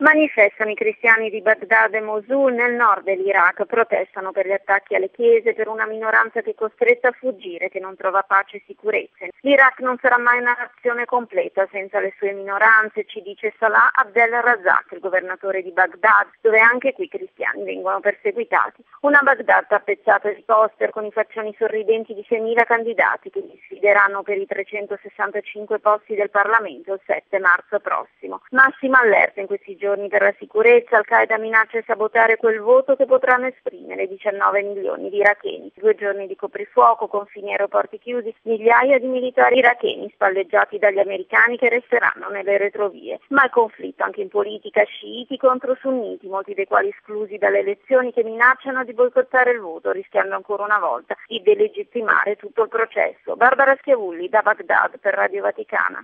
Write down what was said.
Manifestano i cristiani di Baghdad e Mosul nel nord dell'Iraq, protestano per gli attacchi alle chiese, per una minoranza che è costretta a fuggire, che non trova pace e sicurezza. L'Iraq non sarà mai una nazione completa senza le sue minoranze, ci dice Salah Abdel Razak, il governatore di Baghdad, dove anche qui i cristiani vengono perseguitati. Una Baghdad tappezzata di poster con i faccioni sorridenti di 6.000 candidati che li sfideranno per i 365 posti del Parlamento il 7 marzo prossimo. Massima allerta in questi giorni per la sicurezza. Al-Qaeda minaccia di sabotare quel voto che potranno esprimere 19 milioni di iracheni. 2 giorni di coprifuoco, confini e aeroporti chiusi, migliaia di militari iracheni spalleggiati dagli americani che resteranno nelle retrovie. Ma il conflitto anche in politica, sciiti contro sunniti, molti dei quali esclusi dalle elezioni, che minacciano di boicottare il voto, rischiando ancora una volta di delegittimare tutto il processo. Barbara Schiavulli da Baghdad per Radio Vaticana.